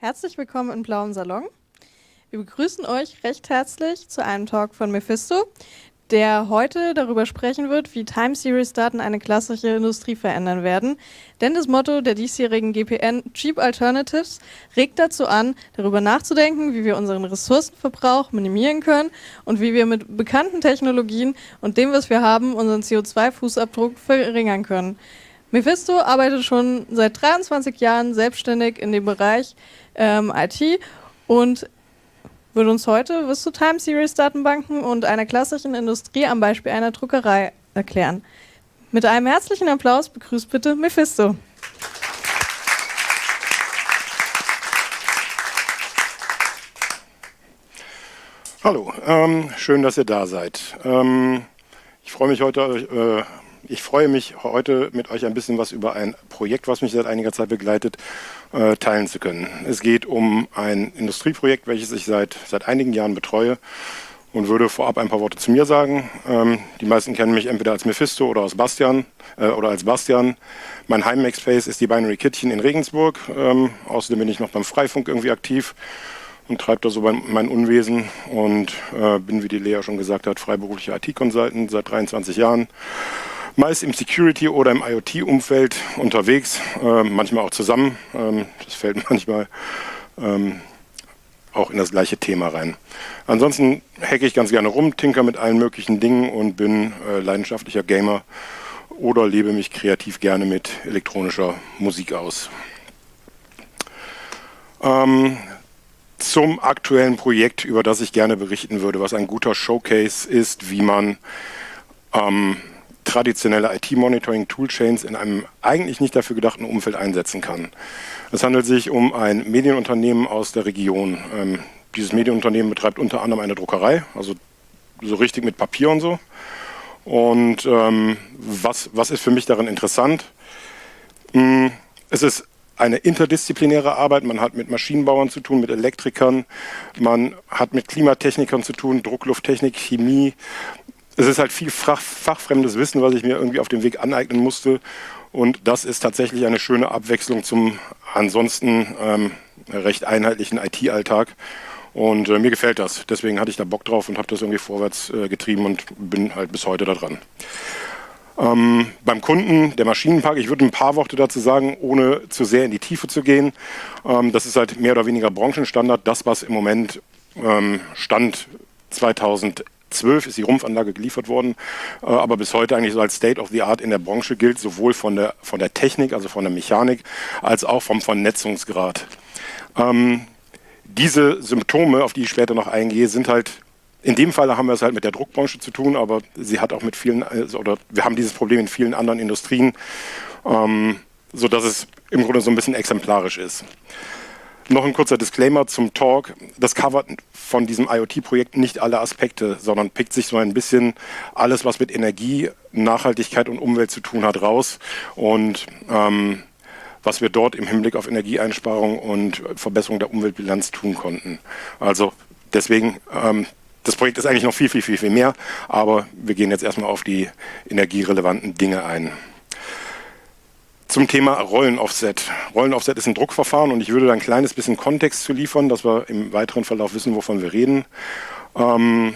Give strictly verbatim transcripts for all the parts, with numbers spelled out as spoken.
Herzlich willkommen im Blauen Salon. Wir begrüßen euch recht herzlich zu einem Talk von Mephisto, der heute darüber sprechen wird, wie Time-Series-Daten eine klassische Industrie verändern werden. Denn das Motto der diesjährigen G P N, Cheap Alternatives, regt dazu an, darüber nachzudenken, wie wir unseren Ressourcenverbrauch minimieren können und wie wir mit bekannten Technologien und dem, was wir haben, unseren C O zwei Fußabdruck verringern können. Mephisto arbeitet schon seit dreiundzwanzig Jahren selbstständig in dem Bereich ähm, I T und wird uns heute was zu Time-Series-Datenbanken und einer klassischen Industrie am Beispiel einer Druckerei erklären. Mit einem herzlichen Applaus begrüßt bitte Mephisto. Hallo, ähm, schön, dass ihr da seid. Ähm, ich freue mich heute, äh, ich freue mich heute mit euch ein bisschen was über ein Projekt, was mich seit einiger Zeit begleitet, äh, teilen zu können. Es geht um ein Industrieprojekt, welches ich seit, seit einigen Jahren betreue und würde vorab ein paar Worte zu mir sagen. Ähm, die meisten kennen mich entweder als Mephisto oder als Bastian, äh, oder als Bastian. Mein Heim-Makerspace ist die Binary Kittchen in Regensburg. Ähm, außerdem bin ich noch beim Freifunk irgendwie aktiv und treibe da so mein Unwesen und äh, bin, wie die Lea schon gesagt hat, freiberuflicher I T-Consultant seit dreiundzwanzig Jahren. Meist im Security- oder im I O T-Umfeld unterwegs, äh, manchmal auch zusammen. Ähm, das fällt manchmal ähm, auch in das gleiche Thema rein. Ansonsten hacke ich ganz gerne rum, tinker mit allen möglichen Dingen und bin äh, leidenschaftlicher Gamer oder lebe mich kreativ gerne mit elektronischer Musik aus. Ähm, zum aktuellen Projekt, über das ich gerne berichten würde, was ein guter Showcase ist, wie man ähm, traditionelle I T-Monitoring-Toolchains in einem eigentlich nicht dafür gedachten Umfeld einsetzen kann. Es handelt sich um ein Medienunternehmen aus der Region. Ähm, dieses Medienunternehmen betreibt unter anderem eine Druckerei, also so richtig mit Papier und so. Und ähm, was, was ist für mich darin interessant? Hm, es ist eine interdisziplinäre Arbeit, man hat mit Maschinenbauern zu tun, mit Elektrikern, man hat mit Klimatechnikern zu tun, Drucklufttechnik, Chemie. Es ist halt viel fach, fachfremdes Wissen, was ich mir irgendwie auf dem Weg aneignen musste. Und das ist tatsächlich eine schöne Abwechslung zum ansonsten ähm, recht einheitlichen I T-Alltag. Und äh, mir gefällt das. Deswegen hatte ich da Bock drauf und habe das irgendwie vorwärts äh, getrieben und bin halt bis heute da dran. Ähm, beim Kunden, der Maschinenpark, ich würde ein paar Worte dazu sagen, ohne zu sehr in die Tiefe zu gehen. Ähm, das ist halt mehr oder weniger Branchenstandard. Das, was im Moment ähm, Stand zweitausendzwölf ist die Rumpfanlage geliefert worden, äh, aber bis heute eigentlich so als State of the Art in der Branche gilt, sowohl von der, von der Technik, also von der Mechanik, als auch vom Vernetzungsgrad. Ähm, diese Symptome, auf die ich später noch eingehe, sind halt, in dem Fall haben wir es halt mit der Druckbranche zu tun, aber sie hat auch mit vielen, oder wir haben dieses Problem in vielen anderen Industrien, ähm, sodass es im Grunde so ein bisschen exemplarisch ist. Noch ein kurzer Disclaimer zum Talk. Das covert von diesem I O T-Projekt nicht alle Aspekte, sondern pickt sich so ein bisschen alles, was mit Energie, Nachhaltigkeit und Umwelt zu tun hat, raus. Und ähm, was wir dort im Hinblick auf Energieeinsparung und Verbesserung der Umweltbilanz tun konnten. Also deswegen, ähm, das Projekt ist eigentlich noch viel, viel, viel, viel mehr, aber wir gehen jetzt erstmal auf die energierelevanten Dinge ein. Zum Thema Rollenoffset. Rollenoffset ist ein Druckverfahren und ich würde da ein kleines bisschen Kontext zu liefern, dass wir im weiteren Verlauf wissen, wovon wir reden. Ähm,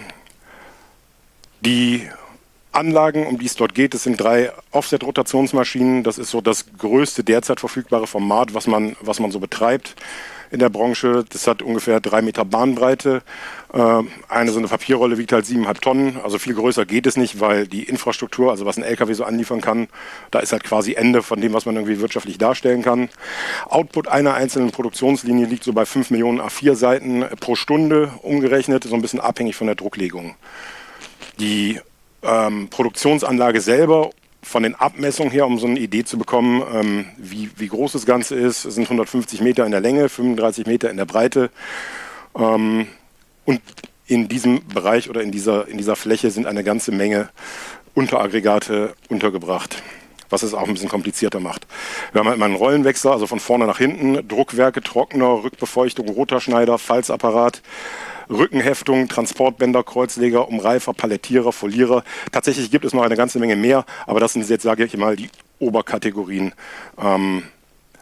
die Anlagen, um die es dort geht, das sind drei Offset-Rotationsmaschinen. Das ist so das größte derzeit verfügbare Format, was man, was man so betreibt in der Branche. Das hat ungefähr drei Meter Bahnbreite. Äh, eine so eine Papierrolle wiegt halt siebeneinhalb Tonnen. Also viel größer geht es nicht, weil die Infrastruktur, also was ein L K W so anliefern kann, da ist halt quasi Ende von dem, was man irgendwie wirtschaftlich darstellen kann. Output einer einzelnen Produktionslinie liegt so bei fünf Millionen A vier Seiten pro Stunde umgerechnet, so ein bisschen abhängig von der Drucklegung. Die ähm, Produktionsanlage selber, von den Abmessungen her, um so eine Idee zu bekommen, ähm, wie, wie groß das Ganze ist, es sind hundertfünfzig Meter in der Länge, fünfunddreißig Meter in der Breite. Ähm, und in diesem Bereich oder in dieser, in dieser Fläche sind eine ganze Menge Unteraggregate untergebracht, was es auch ein bisschen komplizierter macht. Wir haben halt mal einen Rollenwechsler, also von vorne nach hinten, Druckwerke, Trockner, Rückbefeuchtung, Rotorschneider, Falzapparat, Rückenheftung, Transportbänder, Kreuzleger, Umreifer, Palettierer, Folierer. Tatsächlich gibt es noch eine ganze Menge mehr, aber das sind jetzt, sage ich mal, die Oberkategorien, ähm,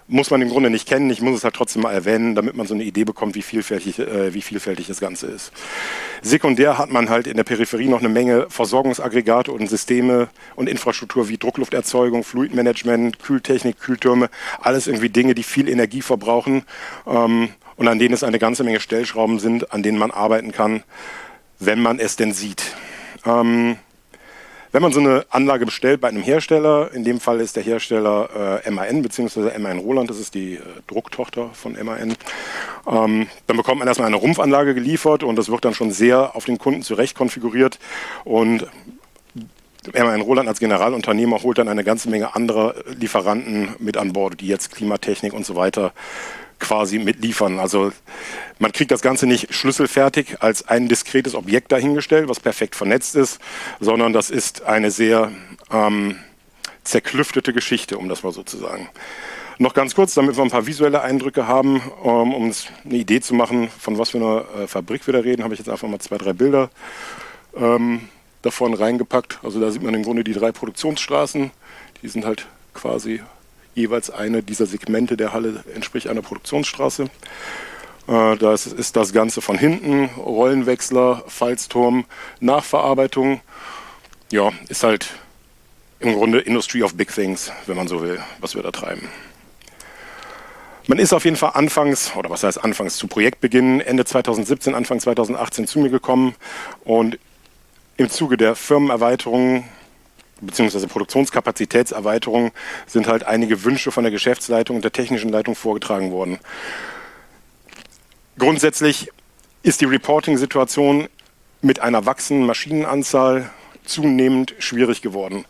muss man im Grunde nicht kennen. Ich muss es halt trotzdem mal erwähnen, damit man so eine Idee bekommt, wie vielfältig, äh, wie vielfältig das Ganze ist. Sekundär hat man halt in der Peripherie noch eine Menge Versorgungsaggregate und Systeme und Infrastruktur wie Drucklufterzeugung, Fluidmanagement, Kühltechnik, Kühltürme, alles irgendwie Dinge, die viel Energie verbrauchen ähm, und an denen es eine ganze Menge Stellschrauben sind, an denen man arbeiten kann, wenn man es denn sieht. Ähm, Wenn man so eine Anlage bestellt bei einem Hersteller, in dem Fall ist der Hersteller äh, M A N bzw. M A N Roland, das ist die äh, Drucktochter von M A N, ähm, dann bekommt man erstmal eine Rumpfanlage geliefert und das wird dann schon sehr auf den Kunden zurecht konfiguriert und M A N Roland als Generalunternehmer holt dann eine ganze Menge anderer Lieferanten mit an Bord, die jetzt Klimatechnik und so weiter quasi mitliefern. Also man kriegt das Ganze nicht schlüsselfertig als ein diskretes Objekt dahingestellt, was perfekt vernetzt ist, sondern das ist eine sehr ähm, zerklüftete Geschichte, um das mal so zu sagen. Noch ganz kurz, damit wir ein paar visuelle Eindrücke haben, ähm, um uns eine Idee zu machen, von was für einer äh, Fabrik wir da reden, habe ich jetzt einfach mal zwei, drei Bilder ähm, davon reingepackt. Also da sieht man im Grunde die drei Produktionsstraßen, die sind halt quasi jeweils eine dieser Segmente der Halle entspricht einer Produktionsstraße. Äh, das ist das Ganze von hinten, Rollenwechsler, Falzturm, Nachverarbeitung. Ja, ist halt im Grunde Industry of Big Things, wenn man so will, was wir da treiben. Man ist auf jeden Fall anfangs, oder was heißt anfangs, zu Projektbeginn, Ende zweitausendsiebzehn, Anfang zweitausendachtzehn zu mir gekommen und im Zuge der Firmenerweiterung beziehungsweise Produktionskapazitätserweiterung sind halt einige Wünsche von der Geschäftsleitung und der technischen Leitung vorgetragen worden. Grundsätzlich ist die Reporting-Situation mit einer wachsenden Maschinenanzahl zunehmend schwierig geworden.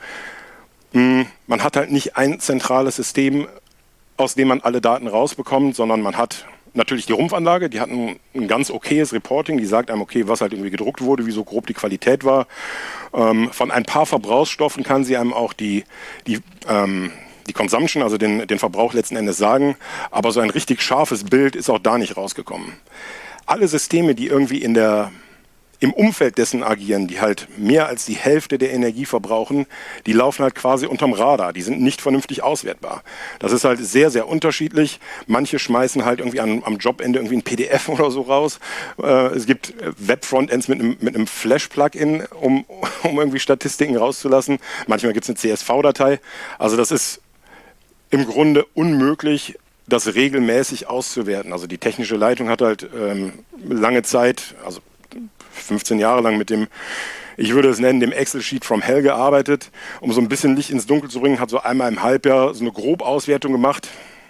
Man hat halt nicht ein zentrales System, aus dem man alle Daten rausbekommt, sondern man hat natürlich die Rumpfanlage, die hat ein, ein ganz okayes Reporting, die sagt einem, okay, was halt irgendwie gedruckt wurde, wie so grob die Qualität war. Ähm, von ein paar Verbrauchsstoffen kann sie einem auch die, die, ähm, die Consumption, also den, den Verbrauch letzten Endes sagen, aber so ein richtig scharfes Bild ist auch da nicht rausgekommen. Alle Systeme, die irgendwie in der im Umfeld dessen agieren, die halt mehr als die Hälfte der Energie verbrauchen, die laufen halt quasi unterm Radar, die sind nicht vernünftig auswertbar. Das ist halt sehr, sehr unterschiedlich. Manche schmeißen halt irgendwie am, am Jobende irgendwie ein P D F oder so raus. Äh, es gibt Web-Frontends mit einem, mit einem Flash-Plugin, um, um irgendwie Statistiken rauszulassen. Manchmal gibt es eine C S V-Datei. Also das ist im Grunde unmöglich, das regelmäßig auszuwerten. Also die technische Leitung hat halt ähm, lange Zeit, also fünfzehn Jahre lang mit dem, ich würde es nennen, dem Excel-Sheet from Hell gearbeitet, um so ein bisschen Licht ins Dunkel zu bringen, hat so einmal im Halbjahr so eine Grobauswertung gemacht.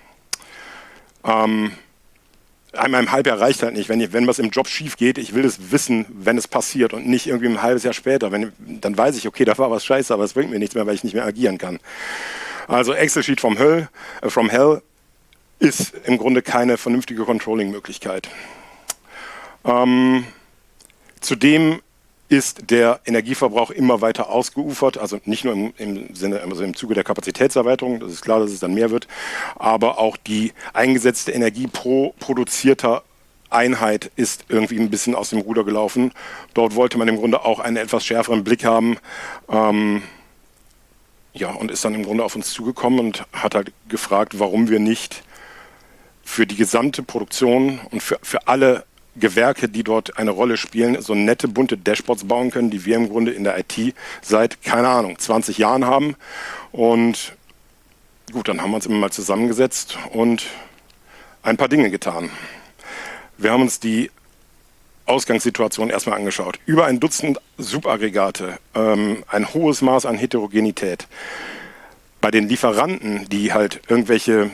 Ähm, einmal im Halbjahr reicht halt nicht, wenn, wenn was im Job schief geht, ich will es wissen, wenn es passiert und nicht irgendwie ein halbes Jahr später. Wenn, dann weiß ich, okay, da war was scheiße, aber es bringt mir nichts mehr, weil ich nicht mehr agieren kann. Also Excel-Sheet from Hell, äh, from Hell ist im Grunde keine vernünftige Controlling-Möglichkeit. Ähm, Zudem ist der Energieverbrauch immer weiter ausgeufert, also nicht nur im, im Sinne, also im Zuge der Kapazitätserweiterung, das ist klar, dass es dann mehr wird, aber auch die eingesetzte Energie pro produzierter Einheit ist irgendwie ein bisschen aus dem Ruder gelaufen. Dort wollte man im Grunde auch einen etwas schärferen Blick haben, ähm, ja, und ist dann im Grunde auf uns zugekommen und hat halt gefragt, warum wir nicht für die gesamte Produktion und für, für alle Gewerke, die dort eine Rolle spielen, so nette, bunte Dashboards bauen können, die wir im Grunde in der I T seit, keine Ahnung, zwanzig Jahren haben. Und gut, dann haben wir uns immer mal zusammengesetzt und ein paar Dinge getan. Wir haben uns die Ausgangssituation erstmal angeschaut. Über ein Dutzend Subaggregate, ähm, ein hohes Maß an Heterogenität. Bei den Lieferanten, die halt irgendwelche,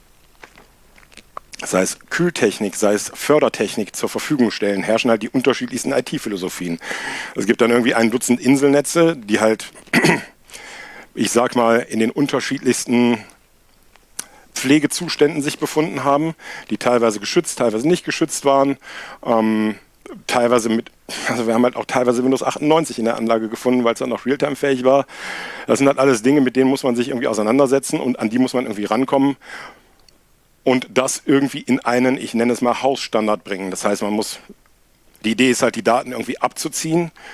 sei es Kühltechnik, sei es Fördertechnik zur Verfügung stellen, herrschen halt die unterschiedlichsten I T-Philosophien. Es gibt dann irgendwie ein Dutzend Inselnetze, die halt, ich sag mal, in den unterschiedlichsten Pflegezuständen sich befunden haben, die teilweise geschützt, teilweise nicht geschützt waren, ähm, teilweise mit, also wir haben halt auch teilweise Windows achtundneunzig in der Anlage gefunden, weil es dann noch Realtime-fähig war. Das sind halt alles Dinge, mit denen muss man sich irgendwie auseinandersetzen und an die muss man irgendwie rankommen. Und das irgendwie in einen, ich nenne es mal, Hausstandard bringen. Das heißt, man muss, die Idee ist halt, die Daten irgendwie abzuziehen,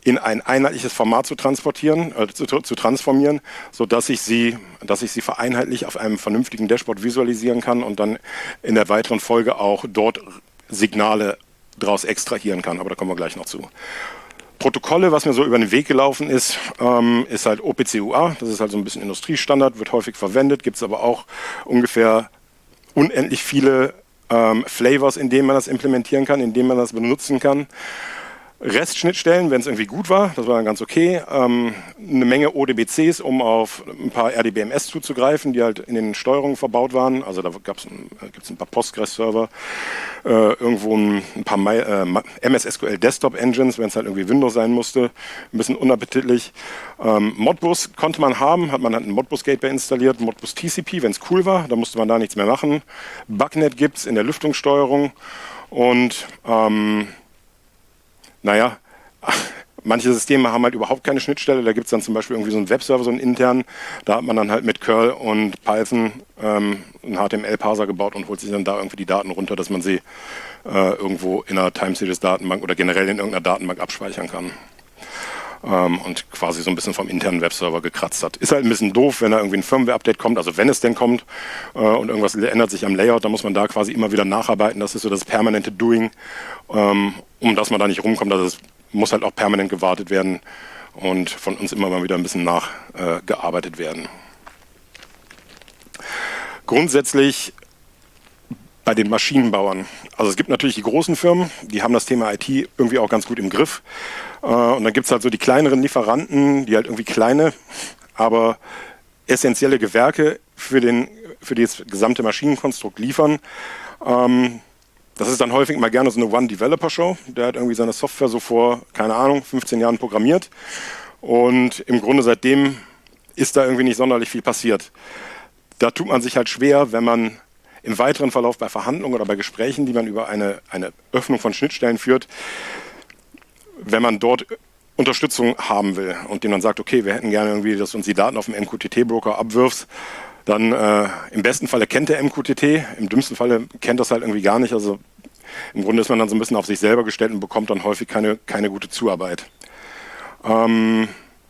in ein einheitliches Format zu transportieren, äh, zu, zu transformieren, sodass ich sie, dass ich sie vereinheitlich auf einem vernünftigen Dashboard visualisieren kann und dann in der weiteren Folge auch dort Signale daraus extrahieren kann. Aber da kommen wir gleich noch zu. Protokolle, was mir so über den Weg gelaufen ist, ähm, ist halt O P C U A. Das ist halt so ein bisschen Industriestandard, wird häufig verwendet, gibt es aber auch ungefähr unendlich viele ähm, Flavors, in denen man das implementieren kann, in denen man das benutzen kann. Restschnittstellen, wenn es irgendwie gut war, das war dann ganz okay. Ähm, eine Menge O D B Cs, um auf ein paar R D B M S zuzugreifen, die halt in den Steuerungen verbaut waren. Also da gibt's ein, gibt's ein paar Postgres-Server, äh, irgendwo ein, ein paar My, äh, M S S Q L Desktop-Engines, wenn es halt irgendwie Windows sein musste. Ein bisschen unappetitlich. Ähm, Modbus konnte man haben, hat man halt ein Modbus-Gateway installiert, Modbus T C P, wenn es cool war, da musste man da nichts mehr machen. Bugnet gibt es in der Lüftungssteuerung und ähm, naja, manche Systeme haben halt überhaupt keine Schnittstelle. Da gibt es dann zum Beispiel irgendwie so einen Webserver, so einen internen. Da hat man dann halt mit Curl und Python ähm, einen H T M L-Parser gebaut und holt sich dann da irgendwie die Daten runter, dass man sie äh, irgendwo in einer Time-Series-Datenbank oder generell in irgendeiner Datenbank abspeichern kann. Ähm, und quasi so ein bisschen vom internen Webserver gekratzt hat. Ist halt ein bisschen doof, wenn da irgendwie ein Firmware-Update kommt, also wenn es denn kommt äh, und irgendwas ändert sich am Layout, dann muss man da quasi immer wieder nacharbeiten. Das ist so das permanente Doing, ähm, um dass man da nicht rumkommt. Also es muss halt auch permanent gewartet werden und von uns immer mal wieder ein bisschen nachgearbeitet äh, werden. Grundsätzlich bei den Maschinenbauern. Also es gibt natürlich die großen Firmen, die haben das Thema I T irgendwie auch ganz gut im Griff. Äh, und dann gibt es halt so die kleineren Lieferanten, die halt irgendwie kleine, aber essentielle Gewerke für, den, für das gesamte Maschinenkonstrukt liefern. Ähm, das ist dann häufig mal gerne so eine One-Developer-Show. Der hat irgendwie seine Software so vor, keine Ahnung, fünfzehn Jahren programmiert. Und im Grunde seitdem ist da irgendwie nicht sonderlich viel passiert. Da tut man sich halt schwer, wenn man im weiteren Verlauf bei Verhandlungen oder bei Gesprächen, die man über eine, eine Öffnung von Schnittstellen führt, wenn man dort Unterstützung haben will und denen dann sagt, okay, wir hätten gerne irgendwie, dass du uns die Daten auf dem M Q T T-Broker abwirfst, dann äh, im besten Falle kennt der M Q T T, im dümmsten Falle kennt das halt irgendwie gar nicht. Also im Grunde ist man dann so ein bisschen auf sich selber gestellt und bekommt dann häufig keine, keine gute Zuarbeit. Ähm,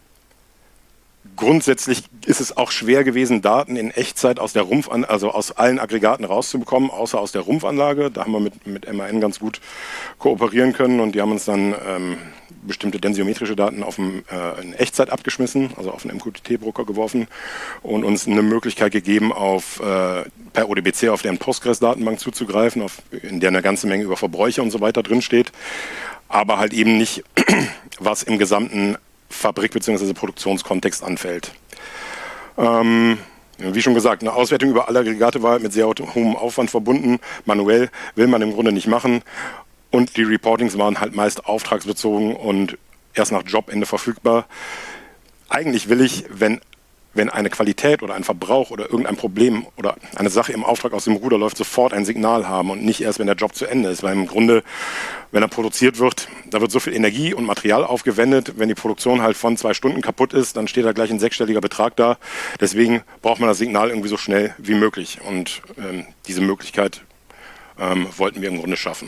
Grundsätzlich ist es auch schwer gewesen, Daten in Echtzeit aus der Rumpfan also aus allen Aggregaten rauszubekommen, außer aus der Rumpfanlage. Da haben wir mit, mit M A N ganz gut kooperieren können und die haben uns dann ähm, bestimmte densiometrische Daten auf dem, äh, in Echtzeit abgeschmissen, also auf einen M Q T T-Broker geworfen und uns eine Möglichkeit gegeben, auf, äh, per O D B C auf deren Postgres-Datenbank zuzugreifen, auf, in der eine ganze Menge über Verbräuche und so weiter drinsteht, aber halt eben nicht, was im gesamten Fabrik- bzw. Produktionskontext anfällt. Ähm, wie schon gesagt, eine Auswertung über alle Aggregate war mit sehr hohem Aufwand verbunden. Manuell will man im Grunde nicht machen. Und die Reportings waren halt meist auftragsbezogen und erst nach Jobende verfügbar. Eigentlich will ich, wenn, wenn eine Qualität oder ein Verbrauch oder irgendein Problem oder eine Sache im Auftrag aus dem Ruder läuft, sofort ein Signal haben und nicht erst, wenn der Job zu Ende ist. Weil im Grunde, wenn er produziert wird, da wird so viel Energie und Material aufgewendet. Wenn die Produktion halt von zwei Stunden kaputt ist, dann steht da gleich ein sechsstelliger Betrag da. Deswegen braucht man das Signal irgendwie so schnell wie möglich. Und ähm, diese Möglichkeit ähm, wollten wir im Grunde schaffen.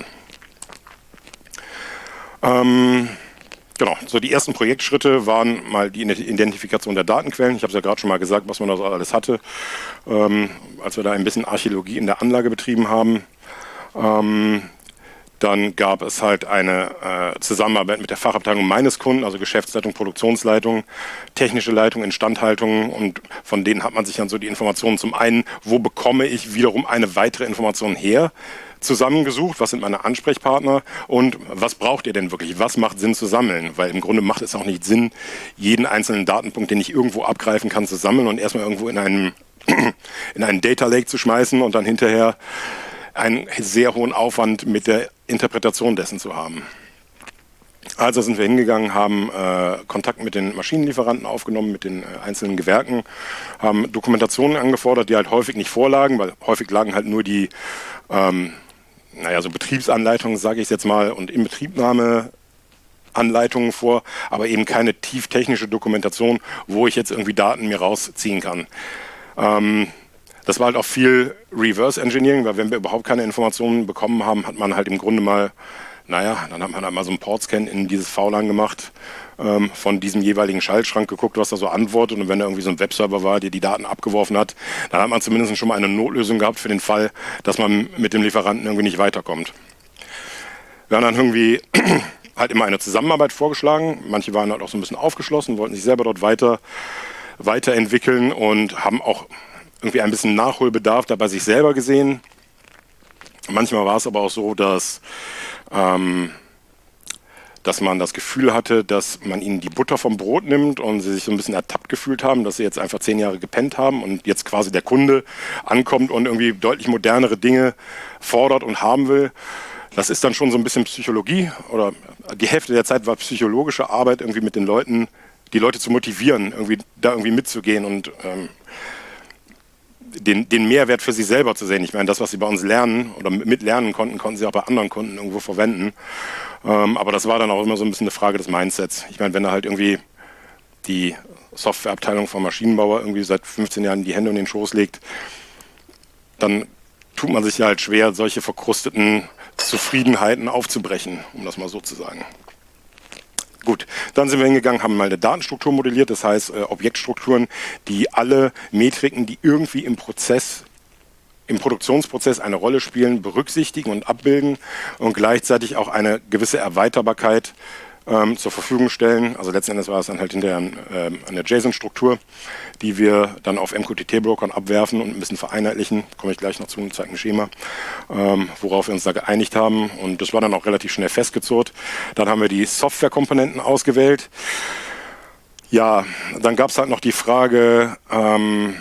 Ähm, genau, so die ersten Projektschritte waren mal die Identifikation der Datenquellen. Ich habe es ja gerade schon mal gesagt, was man da so alles hatte, ähm, als wir da ein bisschen Archäologie in der Anlage betrieben haben. Ähm, Dann gab es halt eine äh, Zusammenarbeit mit der Fachabteilung meines Kunden, also Geschäftsleitung, Produktionsleitung, technische Leitung, Instandhaltung und von denen hat man sich dann so die Informationen zum einen, wo bekomme ich wiederum eine weitere Information her, zusammengesucht, was sind meine Ansprechpartner und was braucht ihr denn wirklich, was macht Sinn zu sammeln, weil im Grunde macht es auch nicht Sinn, jeden einzelnen Datenpunkt, den ich irgendwo abgreifen kann, zu sammeln und erstmal irgendwo in einen, in einen Data Lake zu schmeißen und dann hinterher einen sehr hohen Aufwand mit der Interpretation dessen zu haben. Also sind wir hingegangen, haben äh, Kontakt mit den Maschinenlieferanten aufgenommen, mit den äh, einzelnen Gewerken, haben Dokumentationen angefordert, die halt häufig nicht vorlagen, weil häufig lagen halt nur die ähm, naja, so Betriebsanleitungen, sage ich jetzt mal, und Inbetriebnahmeanleitungen vor, aber eben keine tieftechnische Dokumentation, wo ich jetzt irgendwie Daten mir rausziehen kann. Ähm, Das war halt auch viel Reverse Engineering, weil wenn wir überhaupt keine Informationen bekommen haben, hat man halt im Grunde mal, naja, dann hat man halt mal so einen Port-Scan in dieses V LAN gemacht ähm, von diesem jeweiligen Schaltschrank geguckt, was da so antwortet. Und wenn da irgendwie so ein Webserver war, der die Daten abgeworfen hat, dann hat man zumindest schon mal eine Notlösung gehabt für den Fall, dass man mit dem Lieferanten irgendwie nicht weiterkommt. Wir haben dann irgendwie halt immer eine Zusammenarbeit vorgeschlagen. Manche waren halt auch so ein bisschen aufgeschlossen, wollten sich selber dort weiter, weiterentwickeln und haben auch irgendwie ein bisschen Nachholbedarf da bei sich selber gesehen. Manchmal war es aber auch so, dass, ähm, dass man das Gefühl hatte, dass man ihnen die Butter vom Brot nimmt und sie sich so ein bisschen ertappt gefühlt haben, dass sie jetzt einfach zehn Jahre gepennt haben und jetzt quasi der Kunde ankommt und irgendwie deutlich modernere Dinge fordert und haben will. Das ist dann schon so ein bisschen Psychologie, oder die Hälfte der Zeit war psychologische Arbeit, irgendwie mit den Leuten, die Leute zu motivieren, irgendwie da irgendwie mitzugehen und ähm, den, den Mehrwert für sie selber zu sehen. Ich meine, das, was sie bei uns lernen oder mitlernen konnten, konnten sie auch bei anderen Kunden irgendwo verwenden. Ähm, aber das war dann auch immer so ein bisschen eine Frage des Mindsets. Ich meine, wenn da halt irgendwie die Softwareabteilung vom Maschinenbauer irgendwie seit fünfzehn Jahren die Hände in den Schoß legt, dann tut man sich ja halt schwer, solche verkrusteten Zufriedenheiten aufzubrechen, um das mal so zu sagen. Gut, dann sind wir hingegangen, haben mal eine Datenstruktur modelliert, das heißt äh, Objektstrukturen, die alle Metriken, die irgendwie im Prozess, im Produktionsprozess eine Rolle spielen, berücksichtigen und abbilden und gleichzeitig auch eine gewisse Erweiterbarkeit ähm, zur Verfügung stellen. Also letzten Endes war es dann halt hinterher ein, äh, eine JSON-Struktur, die wir dann auf M Q T T-Brokern abwerfen und ein bisschen vereinheitlichen. Komme ich gleich noch zu, zeige ein Schema, ähm, worauf wir uns da geeinigt haben. Und das war dann auch relativ schnell festgezurrt. Dann haben wir die Softwarekomponenten ausgewählt. Ja, dann gab es halt noch die Frage ähm,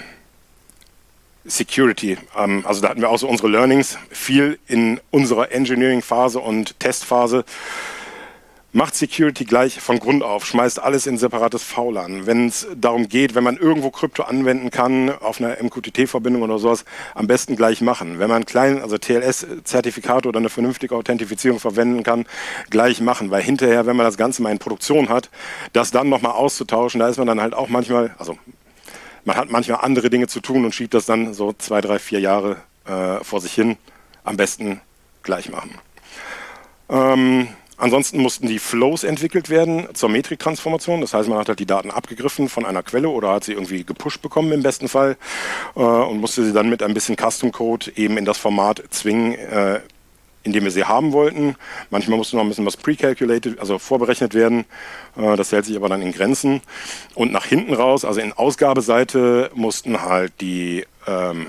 Security. Ähm, also da hatten wir auch so unsere Learnings. Viel in unserer Engineering-Phase und Testphase. Macht Security gleich von Grund auf, schmeißt alles in separates V LAN. Wenn es darum geht, wenn man irgendwo Krypto anwenden kann, auf einer M Q T T-Verbindung oder sowas, am besten gleich machen. Wenn man einen kleinen, also T L S-Zertifikat oder eine vernünftige Authentifizierung verwenden kann, gleich machen. Weil hinterher, wenn man das Ganze mal in Produktion hat, das dann nochmal auszutauschen, da ist man dann halt auch manchmal, also man hat manchmal andere Dinge zu tun und schiebt das dann so zwei, drei, vier Jahre äh, vor sich hin. Am besten gleich machen. Ähm, Ansonsten mussten die Flows entwickelt werden zur Metriktransformation. Das heißt, man hat halt die Daten abgegriffen von einer Quelle oder hat sie irgendwie gepusht bekommen im besten Fall äh, und musste sie dann mit ein bisschen Custom Code eben in das Format zwingen, äh, in dem wir sie haben wollten. Manchmal musste noch ein bisschen was pre-calculated, also vorberechnet werden. Äh, das hält sich aber dann in Grenzen. Und nach hinten raus, also in Ausgabeseite, mussten halt die ähm,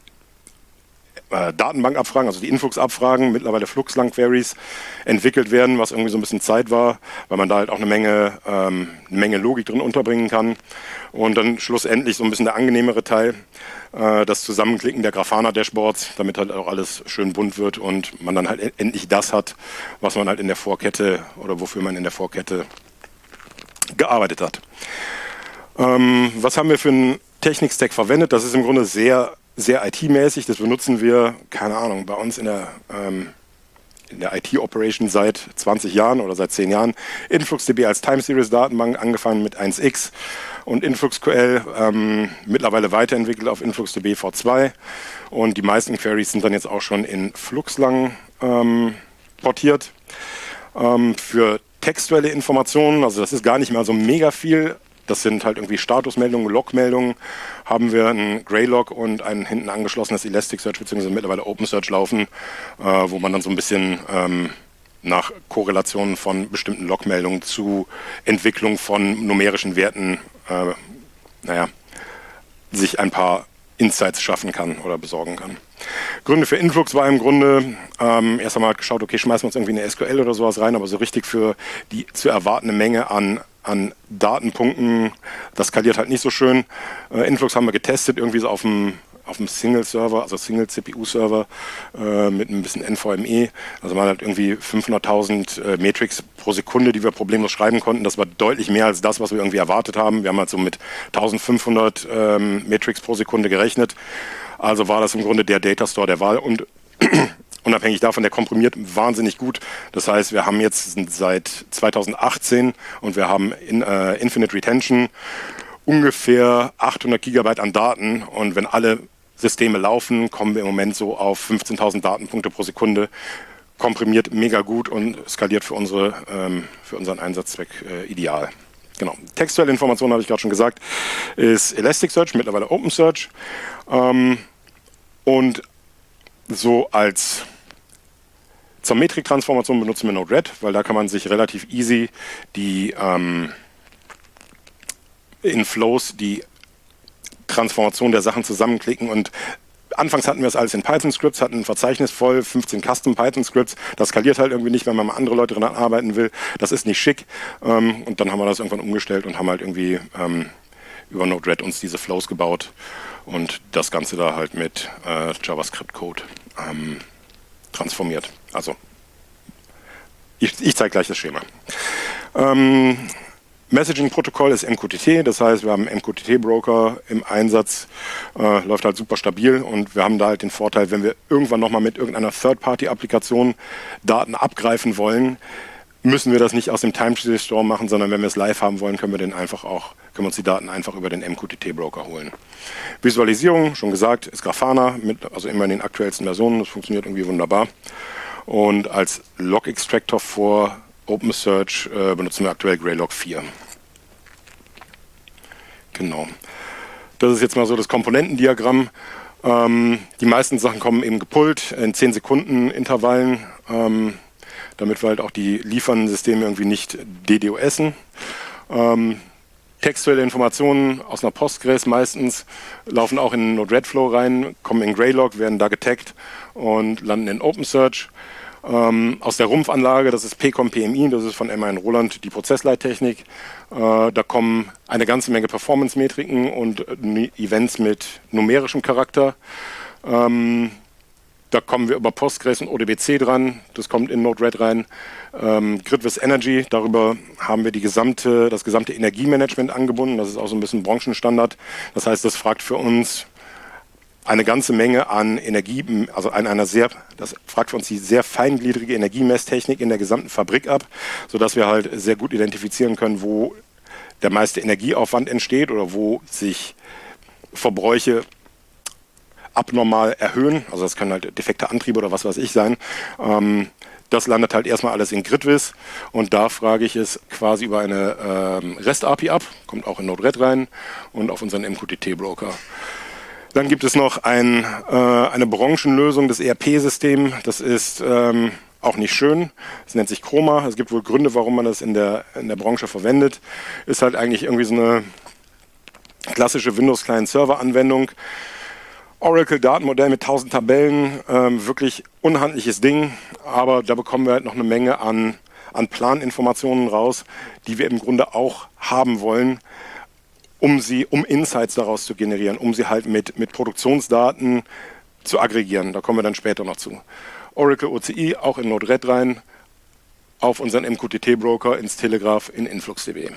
Datenbankabfragen, also die Influx-Abfragen, mittlerweile Fluxlang-Queries entwickelt werden, was irgendwie so ein bisschen Zeit war, weil man da halt auch eine Menge, ähm, eine Menge Logik drin unterbringen kann. Und dann schlussendlich so ein bisschen der angenehmere Teil, äh, das Zusammenklicken der Grafana-Dashboards, damit halt auch alles schön bunt wird und man dann halt endlich das hat, was man halt in der Vorkette oder wofür man in der Vorkette gearbeitet hat. Ähm, was haben wir für einen Technik-Stack verwendet? Das ist im Grunde sehr sehr I T-mäßig, das benutzen wir, keine Ahnung, bei uns in der, ähm, in der I T-Operation seit zwanzig Jahren oder seit zehn Jahren. InfluxDB als Time-Series-Datenbank, angefangen mit eins x und InfluxQL ähm, mittlerweile weiterentwickelt auf InfluxDB V zwei und die meisten Queries sind dann jetzt auch schon in Fluxlang ähm, portiert. Ähm, für textuelle Informationen, also das ist gar nicht mal so mega viel. Das sind halt irgendwie Statusmeldungen, Logmeldungen. Haben wir ein Greylog und ein hinten angeschlossenes Elasticsearch bzw. mittlerweile OpenSearch laufen, äh, wo man dann so ein bisschen ähm, nach Korrelationen von bestimmten Logmeldungen zu Entwicklung von numerischen Werten, äh, naja, sich ein paar Insights schaffen kann oder besorgen kann. Gründe für Influx war im Grunde, ähm, erst einmal geschaut, okay, schmeißen wir uns irgendwie eine S Q L oder sowas rein, aber so richtig für die zu erwartende Menge an an Datenpunkten, das skaliert halt nicht so schön. Äh, Influx haben wir getestet, irgendwie so auf dem, auf dem Single-Server, also Single-C P U-Server äh, mit ein bisschen N V M e. Also man hat irgendwie fünfhunderttausend äh, Metrics pro Sekunde, die wir problemlos schreiben konnten. Das war deutlich mehr als das, was wir irgendwie erwartet haben. Wir haben halt so mit eintausendfünfhundert ähm, Metrics pro Sekunde gerechnet. Also war das im Grunde der Data Store der Wahl und unabhängig davon, der komprimiert wahnsinnig gut. Das heißt, wir haben jetzt seit zweitausendachtzehn und wir haben in, äh, Infinite Retention ungefähr achthundert Gigabyte an Daten. Und wenn alle Systeme laufen, kommen wir im Moment so auf fünfzehntausend Datenpunkte pro Sekunde. komprimiert mega gut und skaliert für, unsere, ähm, für unseren Einsatzzweck äh, ideal. Genau. Textuelle Informationen habe ich gerade schon gesagt, ist Elasticsearch, mittlerweile OpenSearch. Ähm, und so als zur Metriktransformation benutzen wir Node-RED, weil da kann man sich relativ easy die ähm, in Flows die Transformation der Sachen zusammenklicken und anfangs hatten wir es alles in Python-Scripts, hatten ein Verzeichnis voll, fünfzehn Custom-Python-Scripts. Das skaliert halt irgendwie nicht, wenn man mal andere Leute dran arbeiten will. Das ist nicht schick. Ähm, und dann haben wir das irgendwann umgestellt und haben halt irgendwie ähm, über Node-RED uns diese Flows gebaut und das Ganze da halt mit äh, JavaScript-Code ähm, transformiert. Also, ich, ich zeige gleich das Schema. Ähm, Messaging-Protokoll ist M Q T T, das heißt, wir haben einen M Q T T-Broker im Einsatz, äh, läuft halt super stabil und wir haben da halt den Vorteil, wenn wir irgendwann nochmal mit irgendeiner Third-Party-Applikation Daten abgreifen wollen, müssen wir das nicht aus dem Time-Series Store machen, sondern wenn wir es live haben wollen, können wir den einfach auch, können wir uns die Daten einfach über den M Q T T-Broker holen. Visualisierung, schon gesagt, ist Grafana, mit, also immer in den aktuellsten Versionen, das funktioniert irgendwie wunderbar. Und als Log-Extractor vor OpenSearch äh, benutzen wir aktuell Graylog vier. Genau. Das ist jetzt mal so das Komponentendiagramm. Ähm, die meisten Sachen kommen eben gepullt in zehn Sekunden Intervallen, ähm, damit wir halt auch die liefernden Systeme irgendwie nicht DDoSen. Ähm, textuelle Informationen aus einer Postgres meistens laufen auch in Node-RED-Flow rein, kommen in Graylog, werden da getaggt und landen in OpenSearch. Ähm, aus der Rumpfanlage, das ist P COM P M I, das ist von M ein Roland die Prozessleittechnik. Äh, da kommen eine ganze Menge Performance-Metriken und äh, Events mit numerischem Charakter. Ähm, da kommen wir über Postgres und O D B C dran, das kommt in Node-RED rein. Ähm, GridWiz Energy, darüber haben wir die gesamte, das gesamte Energiemanagement angebunden, das ist auch so ein bisschen Branchenstandard. Das heißt, das fragt für uns eine ganze Menge an Energie, also an einer sehr, das fragt für uns die sehr feingliedrige Energiemesstechnik in der gesamten Fabrik ab, sodass wir halt sehr gut identifizieren können, wo der meiste Energieaufwand entsteht oder wo sich Verbräuche abnormal erhöhen. Also das können halt defekte Antriebe oder was weiß ich sein. Ähm, das landet halt erstmal alles in GridWiz und da frage ich es quasi über eine ähm, REST-A P I ab, kommt auch in Node-RED rein und auf unseren M Q T T-Broker. Dann gibt es noch ein, äh, eine Branchenlösung des E R P-Systems. Das ist ähm, auch nicht schön. Es nennt sich Chroma. Es gibt wohl Gründe, warum man das in der, in der Branche verwendet. Ist halt eigentlich irgendwie so eine klassische Windows-Client-Server-Anwendung. Oracle-Datenmodell mit tausend Tabellen. Ähm, wirklich unhandliches Ding. Aber da bekommen wir halt noch eine Menge an, an Planinformationen raus, die wir im Grunde auch haben wollen, um sie, um Insights daraus zu generieren, um sie halt mit, mit Produktionsdaten zu aggregieren. Da kommen wir dann später noch zu. Oracle O C I, auch in Node-RED rein, auf unseren M Q T T-Broker, ins Telegraph, in InfluxDB.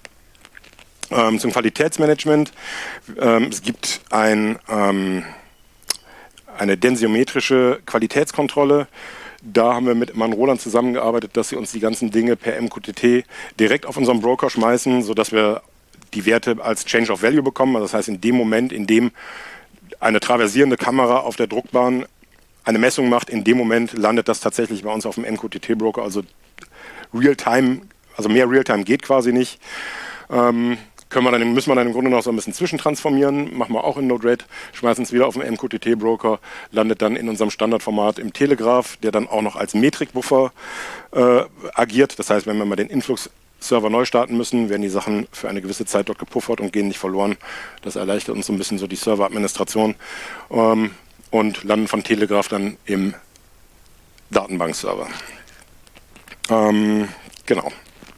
Ähm, zum Qualitätsmanagement. Ähm, es gibt ein, ähm, eine densiometrische Qualitätskontrolle. Da haben wir mit Mann Roland zusammengearbeitet, dass sie uns die ganzen Dinge per M Q T T direkt auf unseren Broker schmeißen, sodass wir die Werte als Change of Value bekommen. Das heißt, in dem Moment, in dem eine traversierende Kamera auf der Druckbahn eine Messung macht, in dem Moment landet das tatsächlich bei uns auf dem M Q T T-Broker. Also Realtime, also mehr Realtime geht quasi nicht. Ähm, können wir dann, müssen wir dann im Grunde noch so ein bisschen zwischentransformieren. Machen wir auch in Node-RED, schmeißen es wieder auf den M Q T T-Broker, landet dann in unserem Standardformat im Telegraph, der dann auch noch als Metrikbuffer äh, agiert. Das heißt, wenn wir mal den Influx Server neu starten müssen, werden die Sachen für eine gewisse Zeit dort gepuffert und gehen nicht verloren. Das erleichtert uns so ein bisschen so die Serveradministration ähm, und landen von Telegraph dann im Datenbankserver. Ähm, genau.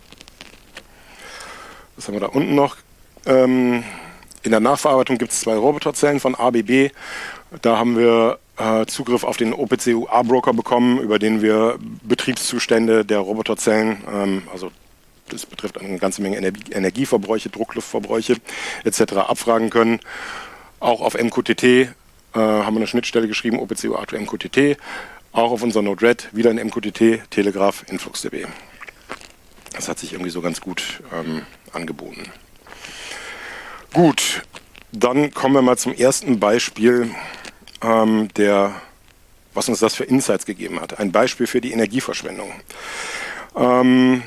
Was haben wir da unten noch? Ähm, in der Nachverarbeitung gibt es zwei Roboterzellen von A B B. Da haben wir äh, Zugriff auf den O P C U A-Broker bekommen, über den wir Betriebszustände der Roboterzellen, ähm, also das betrifft eine ganze Menge Energieverbräuche, Druckluftverbräuche et cetera abfragen können. Auch auf M Q T T äh, haben wir eine Schnittstelle geschrieben, O P C U A to M Q T T. Auch auf unser Node-RED, wieder in M Q T T, Telegraph, InfluxDB. Das hat sich irgendwie so ganz gut ähm, angeboten. Gut, dann kommen wir mal zum ersten Beispiel ähm, der was uns das für Insights gegeben hat. Ein Beispiel für die Energieverschwendung. Ähm,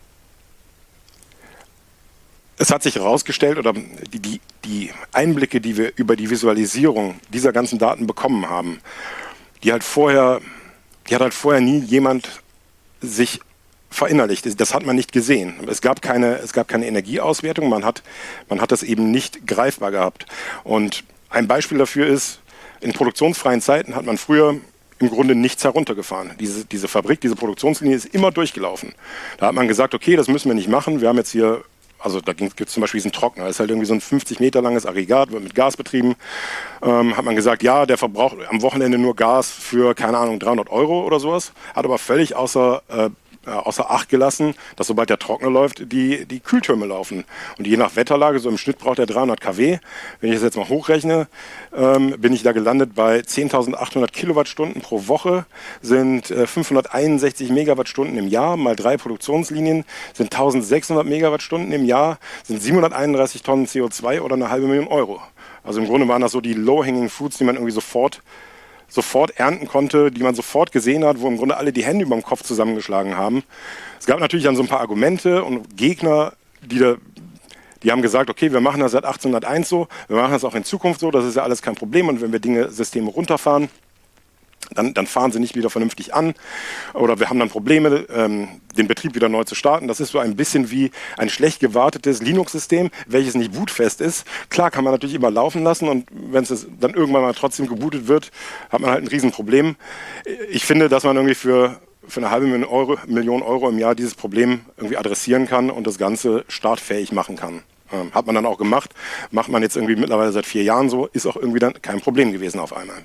es hat sich herausgestellt, oder die, die, die Einblicke, die wir über die Visualisierung dieser ganzen Daten bekommen haben, die halt vorher, die hat halt vorher nie jemand sich verinnerlicht. Das hat man nicht gesehen. Es gab keine, es gab keine Energieauswertung, man hat, man hat das eben nicht greifbar gehabt. Und ein Beispiel dafür ist, in produktionsfreien Zeiten hat man früher im Grunde nichts heruntergefahren. Diese, diese Fabrik, diese Produktionslinie ist immer durchgelaufen. Da hat man gesagt, okay, das müssen wir nicht machen. Wir haben jetzt hier, also da gibt es zum Beispiel diesen Trockner, das ist halt irgendwie so ein fünfzig Meter langes Aggregat, wird mit Gas betrieben. Ähm, hat man gesagt, ja, der verbraucht am Wochenende nur Gas für, keine Ahnung, dreihundert Euro oder sowas. Hat aber völlig außer äh, außer Acht gelassen, dass sobald der Trockner läuft, die, die Kühltürme laufen. Und je nach Wetterlage, so im Schnitt braucht er dreihundert Kilowatt. Wenn ich das jetzt mal hochrechne, ähm, bin ich da gelandet bei zehntausendachthundert Kilowattstunden pro Woche, sind äh, fünfhunderteinundsechzig Megawattstunden im Jahr, mal drei Produktionslinien, sind eintausendsechshundert Megawattstunden im Jahr, sind siebenhunderteinunddreißig Tonnen C O zwei oder eine halbe Million Euro. Also im Grunde waren das so die low-hanging fruits, die man irgendwie sofort sofort ernten konnte, die man sofort gesehen hat, wo im Grunde alle die Hände über dem Kopf zusammengeschlagen haben. Es gab natürlich dann so ein paar Argumente und Gegner, die, da, die haben gesagt, okay, wir machen das seit achtzehnhunderteins so, wir machen das auch in Zukunft so, das ist ja alles kein Problem und wenn wir Dinge, Systeme runterfahren, Dann, dann fahren sie nicht wieder vernünftig an oder wir haben dann Probleme, ähm, den Betrieb wieder neu zu starten. Das ist so ein bisschen wie ein schlecht gewartetes Linux-System, welches nicht bootfest ist. Klar kann man natürlich immer laufen lassen und wenn es dann irgendwann mal trotzdem gebootet wird, hat man halt ein Riesenproblem. Ich finde, dass man irgendwie für, für eine halbe Million Euro, Million Euro im Jahr dieses Problem irgendwie adressieren kann und das Ganze startfähig machen kann. Ähm, hat man dann auch gemacht, macht man jetzt irgendwie mittlerweile seit vier Jahren so, ist auch irgendwie dann kein Problem gewesen auf einmal.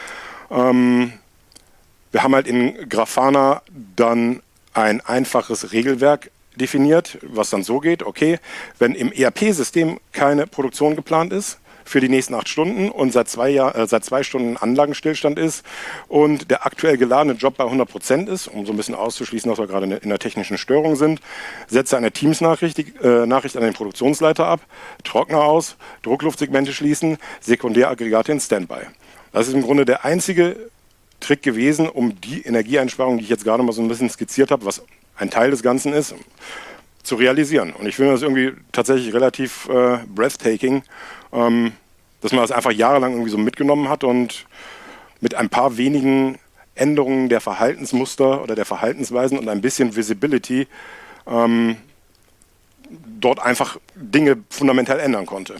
Ähm, wir haben halt in Grafana dann ein einfaches Regelwerk definiert, was dann so geht, okay, wenn im E R P-System keine Produktion geplant ist für die nächsten acht Stunden und seit zwei, Jahr, äh, seit zwei Stunden Anlagenstillstand ist und der aktuell geladene Job bei hundert Prozent ist, um so ein bisschen auszuschließen, dass wir gerade in der technischen Störung sind, setze eine Teams-Nachricht äh, Nachricht an den Produktionsleiter ab, Trockner aus, Druckluftsegmente schließen, Sekundäraggregate in Standby. Das ist im Grunde der einzige Trick gewesen, um die Energieeinsparung, die ich jetzt gerade mal so ein bisschen skizziert habe, was ein Teil des Ganzen ist, zu realisieren. Und ich finde das irgendwie tatsächlich relativ äh, breathtaking, ähm, dass man das einfach jahrelang irgendwie so mitgenommen hat und mit ein paar wenigen Änderungen der Verhaltensmuster oder der Verhaltensweisen und ein bisschen Visibility ähm, dort einfach Dinge fundamental ändern konnte.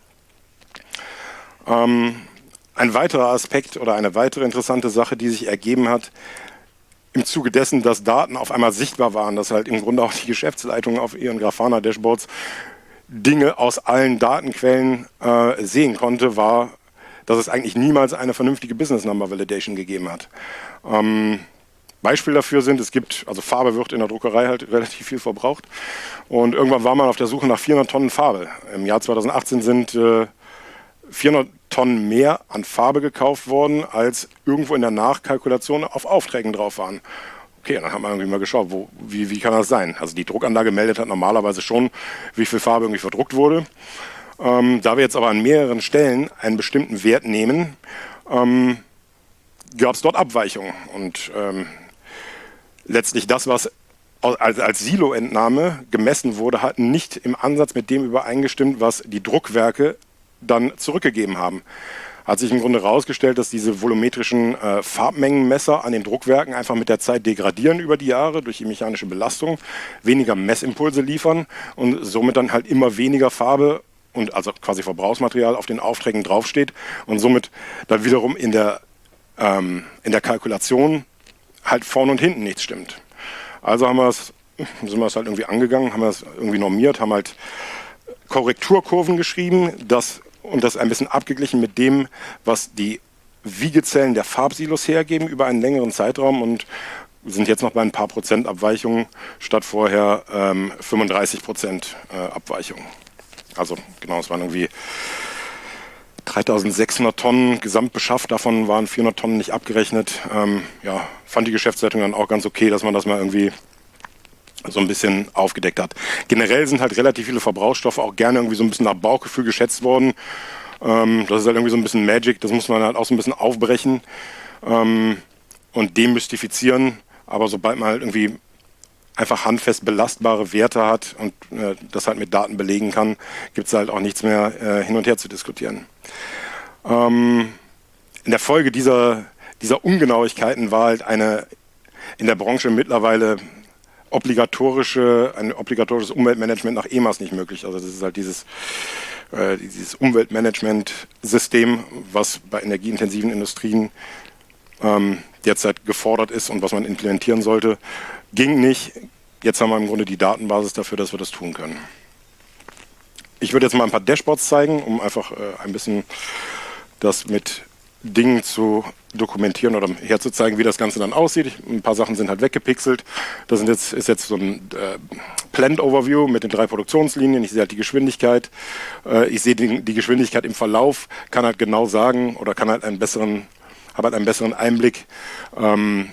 Ähm, Ein weiterer Aspekt oder eine weitere interessante Sache, die sich ergeben hat, im Zuge dessen, dass Daten auf einmal sichtbar waren, dass halt im Grunde auch die Geschäftsleitung auf ihren Grafana-Dashboards Dinge aus allen Datenquellen äh, sehen konnte, war, dass es eigentlich niemals eine vernünftige Business Number Validation gegeben hat. Ähm, Beispiel dafür sind, es gibt, also Farbe wird in der Druckerei halt relativ viel verbraucht und irgendwann war man auf der Suche nach vierhundert Tonnen Farbe. Im Jahr zweitausendachtzehn sind äh, vierhundert Tonnen mehr an Farbe gekauft worden, als irgendwo in der Nachkalkulation auf Aufträgen drauf waren. Okay, dann hat man irgendwie mal geschaut, wo, wie, wie kann das sein? Also die Druckanlage meldet halt normalerweise schon, wie viel Farbe irgendwie verdruckt wurde. Ähm, da wir jetzt aber an mehreren Stellen einen bestimmten Wert nehmen, ähm, gab es dort Abweichungen. Und ähm, letztlich das, was als, als Silo-Entnahme gemessen wurde, hat nicht im Ansatz mit dem übereingestimmt, was die Druckwerke dann zurückgegeben haben. Hat sich im Grunde herausgestellt, dass diese volumetrischen äh, Farbmengenmesser an den Druckwerken einfach mit der Zeit degradieren über die Jahre durch die mechanische Belastung, weniger Messimpulse liefern und somit dann halt immer weniger Farbe und also quasi Verbrauchsmaterial auf den Aufträgen draufsteht und somit dann wiederum in der, ähm, in der Kalkulation halt vorne und hinten nichts stimmt. Also haben wir es, sind wir es halt irgendwie angegangen, haben wir es irgendwie normiert, haben halt Korrekturkurven geschrieben, das und das ein bisschen abgeglichen mit dem, was die Wiegezellen der Farbsilos hergeben über einen längeren Zeitraum und sind jetzt noch bei ein paar Prozent Abweichungen statt vorher ähm, fünfunddreißig Prozent äh, Abweichungen. Also genau, es waren irgendwie dreitausendsechshundert Tonnen gesamtbeschafft, davon waren vierhundert Tonnen nicht abgerechnet. Ähm, ja, fand die Geschäftsleitung dann auch ganz okay, dass man das mal irgendwie so ein bisschen aufgedeckt hat. Generell sind halt relativ viele Verbrauchsstoffe auch gerne irgendwie so ein bisschen nach Bauchgefühl geschätzt worden. Ähm, das ist halt irgendwie so ein bisschen Magic, das muss man halt auch so ein bisschen aufbrechen. Ähm, und demystifizieren. Aber sobald man halt irgendwie einfach handfest belastbare Werte hat und äh, das halt mit Daten belegen kann, gibt es halt auch nichts mehr äh, hin und her zu diskutieren. Ähm, in der Folge dieser, dieser Ungenauigkeiten war halt eine in der Branche mittlerweile obligatorische, ein obligatorisches Umweltmanagement nach E M A S nicht möglich. Also das ist halt dieses, äh, dieses Umweltmanagement-System, was bei energieintensiven Industrien ähm, derzeit gefordert ist und was man implementieren sollte. Ging nicht. Jetzt haben wir im Grunde die Datenbasis dafür, dass wir das tun können. Ich würde jetzt mal ein paar Dashboards zeigen, um einfach äh, ein bisschen das mit Dingen zu dokumentieren oder herzuzeigen, wie das Ganze dann aussieht. Ich, ein paar Sachen sind halt weggepixelt. Das sind jetzt, ist jetzt so ein äh, Plant-Overview mit den drei Produktionslinien. Ich sehe halt die Geschwindigkeit. Äh, ich sehe die, die Geschwindigkeit im Verlauf, kann halt genau sagen oder kann halt einen besseren, habe halt einen besseren Einblick, ähm,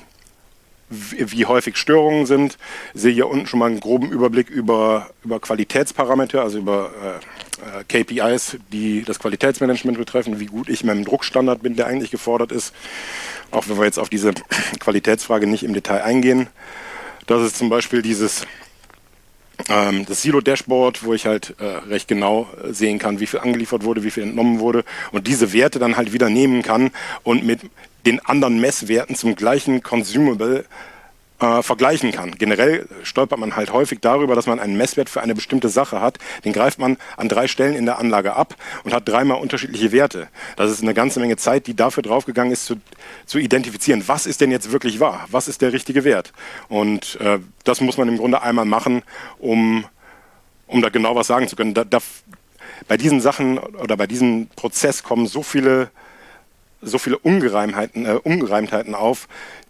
wie, wie häufig Störungen sind. Ich sehe hier unten schon mal einen groben Überblick über, über Qualitätsparameter, also über äh, K P Is, die das Qualitätsmanagement betreffen, wie gut ich mit dem Druckstandard bin, der eigentlich gefordert ist. Auch wenn wir jetzt auf diese Qualitätsfrage nicht im Detail eingehen. Das ist zum Beispiel dieses ähm, das Silo-Dashboard, wo ich halt äh, recht genau sehen kann, wie viel angeliefert wurde, wie viel entnommen wurde und diese Werte dann halt wieder nehmen kann und mit den anderen Messwerten zum gleichen Consumable äh, vergleichen kann. Generell stolpert man halt häufig darüber, dass man einen Messwert für eine bestimmte Sache hat. Den greift man an drei Stellen in der Anlage ab und hat dreimal unterschiedliche Werte. Das ist eine ganze Menge Zeit, die dafür draufgegangen ist, zu, zu identifizieren, was ist denn jetzt wirklich wahr? Was ist der richtige Wert? Und äh, das muss man im Grunde einmal machen, um, um da genau was sagen zu können. Da, da, bei diesen Sachen oder bei diesem Prozess kommen so viele so viele Ungereimtheiten, äh, Ungereimtheiten auf,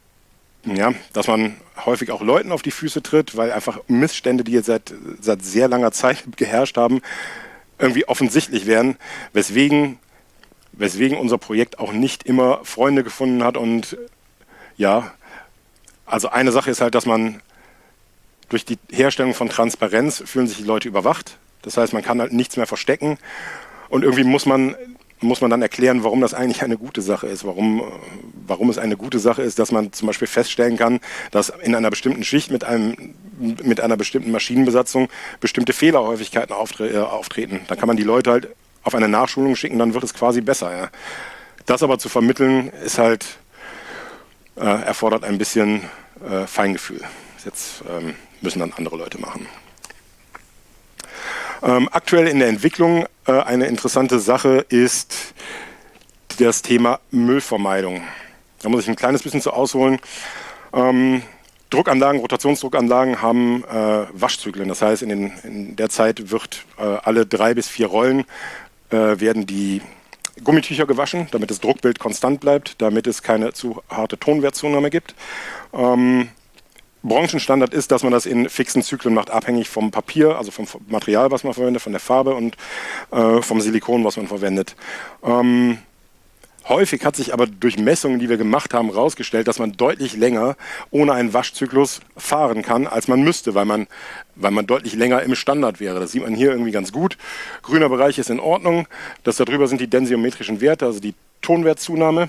ja, dass man häufig auch Leuten auf die Füße tritt, weil einfach Missstände, die jetzt seit, seit sehr langer Zeit geherrscht haben, irgendwie offensichtlich werden, weswegen, weswegen unser Projekt auch nicht immer Freunde gefunden hat. Und ja, also eine Sache ist halt, dass man durch die Herstellung von Transparenz fühlen sich die Leute überwacht. Das heißt, man kann halt nichts mehr verstecken und irgendwie muss man muss man dann erklären, warum das eigentlich eine gute Sache ist, warum, warum es eine gute Sache ist, dass man zum Beispiel feststellen kann, dass in einer bestimmten Schicht mit, einem, mit einer bestimmten Maschinenbesatzung bestimmte Fehlerhäufigkeiten auftre äh, auftreten. Dann kann man die Leute halt auf eine Nachschulung schicken, dann wird es quasi besser. Ja. Das aber zu vermitteln, ist halt, äh, erfordert ein bisschen äh, Feingefühl. Jetzt ähm, müssen dann andere Leute machen. Ähm, aktuell in der Entwicklung äh, eine interessante Sache ist das Thema Müllvermeidung. Da muss ich ein kleines bisschen zu ausholen. Ähm, Druckanlagen, Rotationsdruckanlagen haben äh, Waschzyklen. Das heißt, in, den, in der Zeit wird äh, alle drei bis vier Rollen äh, werden die Gummitücher gewaschen, damit das Druckbild konstant bleibt, damit es keine zu harte Tonwertzunahme gibt. Ähm, Branchenstandard ist, dass man das in fixen Zyklen macht, abhängig vom Papier, also vom Material, was man verwendet, von der Farbe und äh, vom Silikon, was man verwendet. Ähm, häufig hat sich aber durch Messungen, die wir gemacht haben, herausgestellt, dass man deutlich länger ohne einen Waschzyklus fahren kann, als man müsste, weil man, weil man deutlich länger im Standard wäre. Das sieht man hier irgendwie ganz gut. Grüner Bereich ist in Ordnung. Das darüber sind die densiometrischen Werte, also die Tonwertzunahme.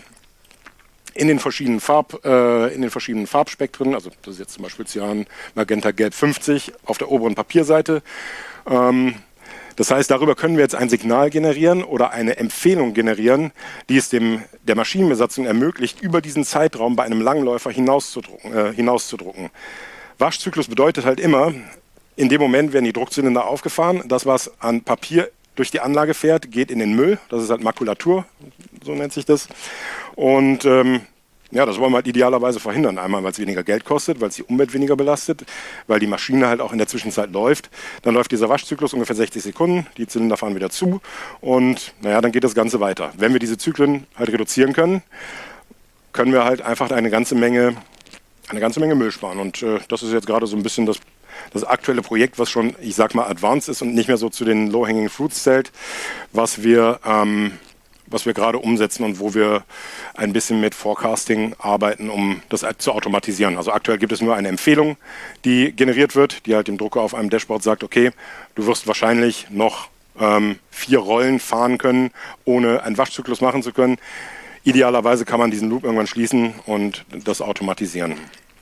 In den verschiedenen Farb, äh, in den verschiedenen Farbspektren, also das ist jetzt zum Beispiel Cyan, Magenta, Gelb fünfzig auf der oberen Papierseite. Ähm, das heißt, darüber können wir jetzt ein Signal generieren oder eine Empfehlung generieren, die es dem, der Maschinenbesatzung ermöglicht, über diesen Zeitraum bei einem Langläufer hinauszudrucken. Äh, hinauszudrucken. Waschzyklus bedeutet halt immer, in dem Moment werden die Druckzylinder aufgefahren, das, was an Papier durch die Anlage fährt, geht in den Müll, das ist halt Makulatur, so nennt sich das. Und ähm, ja, das wollen wir halt idealerweise verhindern. Einmal, weil es weniger Geld kostet, weil es die Umwelt weniger belastet, weil die Maschine halt auch in der Zwischenzeit läuft. Dann läuft dieser Waschzyklus ungefähr sechzig Sekunden, die Zylinder fahren wieder zu und naja, dann geht das Ganze weiter. Wenn wir diese Zyklen halt reduzieren können, können wir halt einfach eine ganze Menge, eine ganze Menge Müll sparen. Und äh, das ist jetzt gerade so ein bisschen das, das aktuelle Projekt, was schon, ich sag mal, advanced ist und nicht mehr so zu den Low-Hanging Fruits zählt, was wir ähm, was wir gerade umsetzen und wo wir ein bisschen mit Forecasting arbeiten, um das zu automatisieren. Also aktuell gibt es nur eine Empfehlung, die generiert wird, die halt dem Drucker auf einem Dashboard sagt, okay, du wirst wahrscheinlich noch ähm, vier Rollen fahren können, ohne einen Waschzyklus machen zu können. Idealerweise kann man diesen Loop irgendwann schließen und das automatisieren.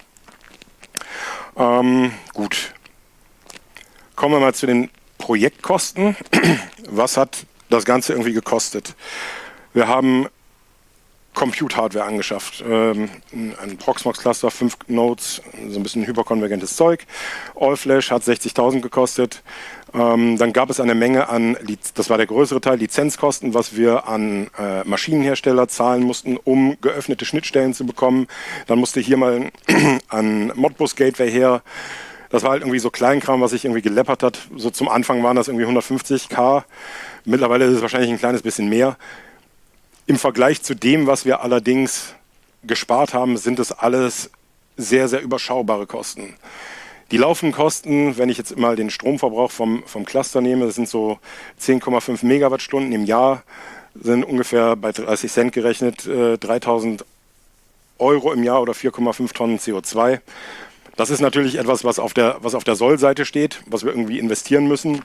Ähm, gut. Kommen wir mal zu den Projektkosten. Was hat das Ganze irgendwie gekostet? Wir haben Compute-Hardware angeschafft. Ähm, ein Proxmox-Cluster, fünf Nodes, so ein bisschen hyperkonvergentes Zeug. All-Flash hat sechzigtausend gekostet. Ähm, dann gab es eine Menge an, das war der größere Teil, Lizenzkosten, was wir an äh, Maschinenhersteller zahlen mussten, um geöffnete Schnittstellen zu bekommen. Dann musste hier mal ein Modbus-Gateway her. Das war halt irgendwie so Kleinkram, was sich irgendwie geleppert hat. So zum Anfang waren das irgendwie hundertfünfzig K. Mittlerweile ist es wahrscheinlich ein kleines bisschen mehr. Im Vergleich zu dem, was wir allerdings gespart haben, sind es alles sehr, sehr überschaubare Kosten. Die laufenden Kosten, wenn ich jetzt mal den Stromverbrauch vom, vom Cluster nehme, das sind so zehn Komma fünf Megawattstunden im Jahr, sind ungefähr bei dreißig Cent gerechnet äh, dreitausend Euro im Jahr oder vier Komma fünf Tonnen C O zwei. Das ist natürlich etwas, was auf der, was auf der Soll-Seite steht, was wir irgendwie investieren müssen.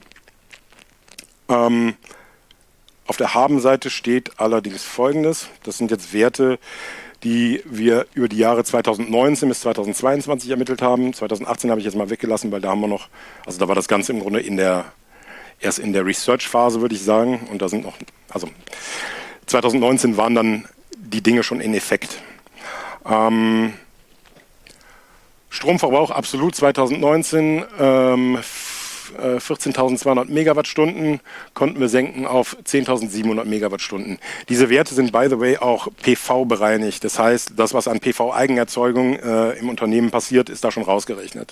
Ähm, Auf der Haben-Seite steht allerdings Folgendes. Das sind jetzt Werte, die wir über die Jahre zweitausendneunzehn bis zweitausendzweiundzwanzig ermittelt haben. zweitausendachtzehn habe ich jetzt mal weggelassen, weil da haben wir noch, also da war das Ganze im Grunde in der, erst in der Research-Phase, würde ich sagen. Und da sind noch, also zweitausendneunzehn waren dann die Dinge schon in Effekt. Ähm, Stromverbrauch absolut zweitausendneunzehn, ähm, vierzehntausendzweihundert Megawattstunden konnten wir senken auf zehntausendsiebenhundert Megawattstunden. Diese Werte sind, by the way, auch P V bereinigt. Das heißt, das, was an P V-Eigenerzeugung äh, im Unternehmen passiert, ist da schon rausgerechnet.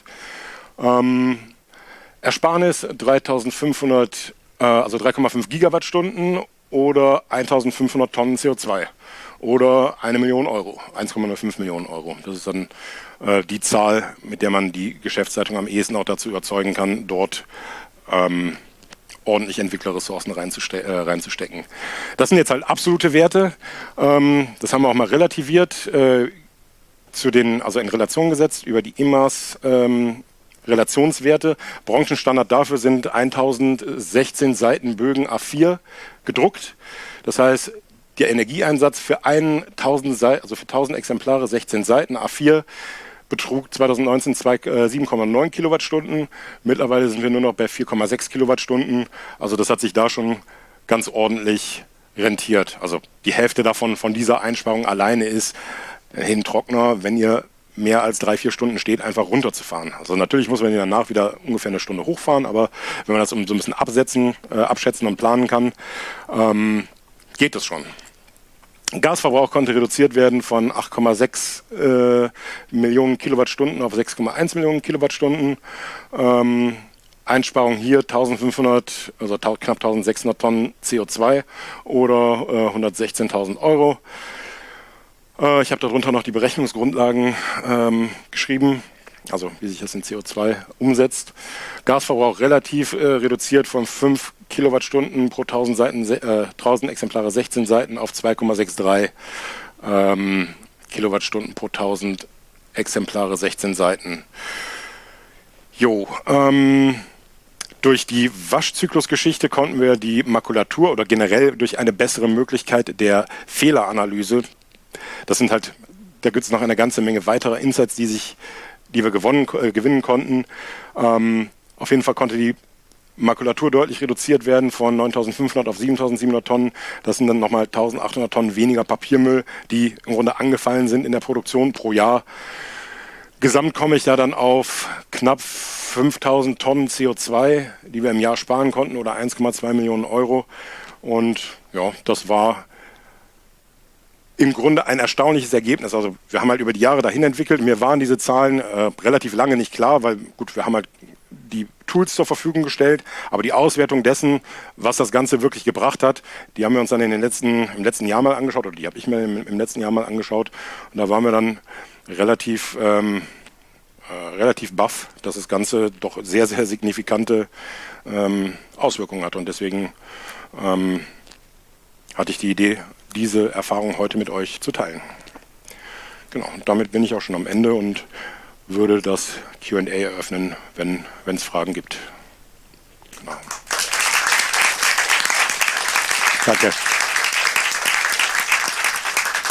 Ähm, Ersparnis dreitausendfünfhundert, äh, also drei Komma fünf Gigawattstunden oder eintausendfünfhundert Tonnen C O zwei. Oder eine Million Euro, eins Komma null fünf Millionen Euro. Das ist dann äh, die Zahl, mit der man die Geschäftsleitung am ehesten auch dazu überzeugen kann, dort ähm, ordentlich Entwicklerressourcen reinzuste äh, reinzustecken. Das sind jetzt halt absolute Werte. Ähm, das haben wir auch mal relativiert, äh, zu den, also in Relation gesetzt über die I M A S ähm, Relationswerte. Branchenstandard dafür sind tausendsechzehn Seiten Bögen A vier gedruckt. Das heißt, der Energieeinsatz für tausend, also für tausend Exemplare, sechzehn Seiten, A vier, betrug zweitausendneunzehn sieben Komma neun Kilowattstunden. Mittlerweile sind wir nur noch bei vier Komma sechs Kilowattstunden. Also das hat sich da schon ganz ordentlich rentiert. Also die Hälfte davon, von dieser Einsparung alleine ist, hin Trockner, wenn ihr mehr als drei, vier Stunden steht, einfach runterzufahren. Also natürlich muss man danach wieder ungefähr eine Stunde hochfahren, aber wenn man das so ein bisschen absetzen, äh, abschätzen und planen kann, ähm, geht das schon. Gasverbrauch konnte reduziert werden von acht Komma sechs äh, Millionen Kilowattstunden auf sechs Komma eins Millionen Kilowattstunden. Ähm, Einsparung hier eintausendfünfhundert, also knapp eintausendsechshundert Tonnen C O zwei oder äh, hundertsechzehntausend Euro. Äh, ich habe darunter noch die Berechnungsgrundlagen ähm, geschrieben, also wie sich das in C O zwei umsetzt. Gasverbrauch relativ äh, reduziert von fünf Kilowattstunden pro tausend Seiten, äh, tausend Exemplare, sechzehn Seiten auf zwei Komma dreiundsechzig ähm, Kilowattstunden pro tausend Exemplare, sechzehn Seiten. Jo, ähm, durch die Waschzyklusgeschichte konnten wir die Makulatur oder generell durch eine bessere Möglichkeit der Fehleranalyse, das sind halt, da gibt es noch eine ganze Menge weiterer Insights, die sich die wir gewonnen, äh, gewinnen konnten. Ähm, auf jeden Fall konnte die Makulatur deutlich reduziert werden von neuntausendfünfhundert auf siebentausendsiebenhundert Tonnen. Das sind dann nochmal eintausendachthundert Tonnen weniger Papiermüll, die im Grunde angefallen sind in der Produktion pro Jahr. Gesamt komme ich da dann auf knapp fünftausend Tonnen C O zwei, die wir im Jahr sparen konnten, oder eins Komma zwei Millionen Euro. Und ja, das war im Grunde ein erstaunliches Ergebnis. Also wir haben halt über die Jahre dahin entwickelt. Mir waren diese Zahlen äh, relativ lange nicht klar, weil gut, wir haben halt die Tools zur Verfügung gestellt, aber die Auswertung dessen, was das Ganze wirklich gebracht hat, die haben wir uns dann in den letzten, im letzten Jahr mal angeschaut, oder die habe ich mir im, im letzten Jahr mal angeschaut. Und da waren wir dann relativ, ähm, äh, relativ baff, dass das Ganze doch sehr, sehr signifikante ähm, Auswirkungen hat. Und deswegen ähm, hatte ich die Idee, diese Erfahrung heute mit euch zu teilen. Genau, und damit bin ich auch schon am Ende und würde das Q and A eröffnen, wenn es Fragen gibt. Genau. Danke.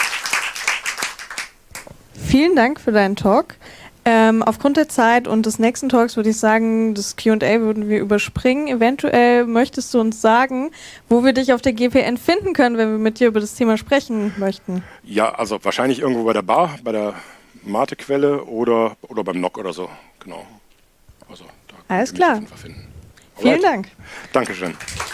Vielen Dank für deinen Talk. Ähm, aufgrund der Zeit und des nächsten Talks würde ich sagen, das Q und A würden wir überspringen. Eventuell möchtest du uns sagen, wo wir dich auf der G P N finden können, wenn wir mit dir über das Thema sprechen möchten. Ja, also wahrscheinlich irgendwo bei der Bar, bei der Mate-Quelle oder, oder beim Nock oder so. Genau. Also, da Alles könnt ihr mich klar. auf jeden Fall finden. Vielen Alright. Dank. Dankeschön.